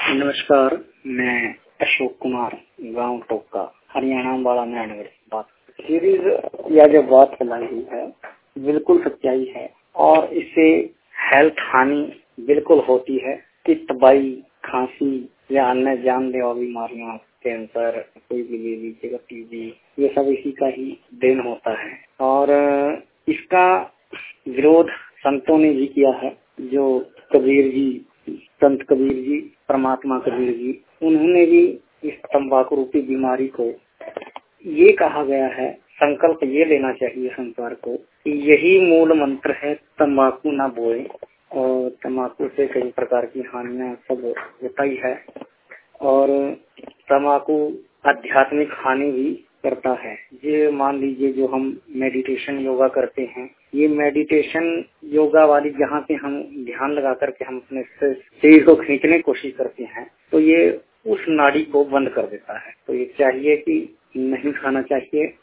नमस्कार, मैं अशोक कुमार, गांव टोका, हरियाणा वाला नगर बात। सीरीज या जो बात फैलाई हुई है बिल्कुल सच्चाई है और इससे हेल्थ हानि बिल्कुल होती है कि तबाही, खांसी या अन्य जानलेवा बीमारियां, कैंसर, कोई भी ले लीजिएगा, टीबी, ये सब इसी का ही देन होता है। और इसका विरोध संतों ने भी किया है। जो कबीर जी, संत कबीर जी, परमात्मा कबीर जी, उन्होंने भी इस तंबाकू रूपी बीमारी को, ये कहा गया है, संकल्प ये लेना चाहिए संसार को कि यही मूल मंत्र है, तंबाकू ना बोए। और तंबाकू से कई प्रकार की हानियां सब होता ही है और तंबाकू आध्यात्मिक हानि भी करता है। ये मान लीजिए जो हम मेडिटेशन योगा करते हैं, ये मेडिटेशन योगा वाली जहाँ पे हम ध्यान लगा करके हम अपने शरीर को खींचने की कोशिश करते हैं, तो ये उस नाड़ी को बंद कर देता है। तो ये चाहिए कि नहीं खाना चाहिए